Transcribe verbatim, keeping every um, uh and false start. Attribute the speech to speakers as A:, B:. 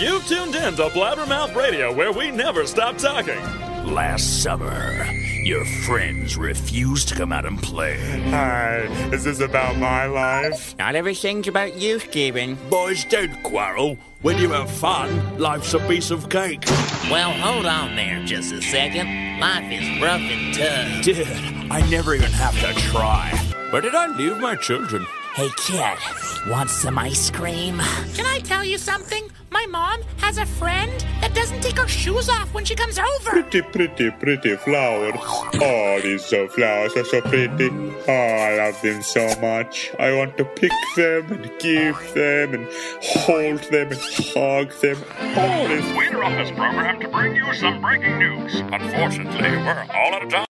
A: You've tuned in to Blabbermouth Radio, where we never stop talking.
B: Last summer, your friends refused to come out and play.
C: Hi, is this about my life?
D: Not everything's about you, Steven.
B: Boys don't quarrel. When you have fun, life's a piece of cake.
E: Well, hold on there just a second. Life is rough and tough.
B: Dude, I never even have to try. Where did I leave my children?
E: Hey, kid, want some ice cream?
F: Can I tell you something? My mom has a friend that doesn't take her shoes off when she comes over.
C: Pretty, pretty, pretty flowers. Oh, these uh, flowers are so pretty. Oh, I love them so much. I want to pick them and give them and hold them and hug them. Oh, this...
G: We interrupt this program to bring you some breaking news. Unfortunately, we're all out of time.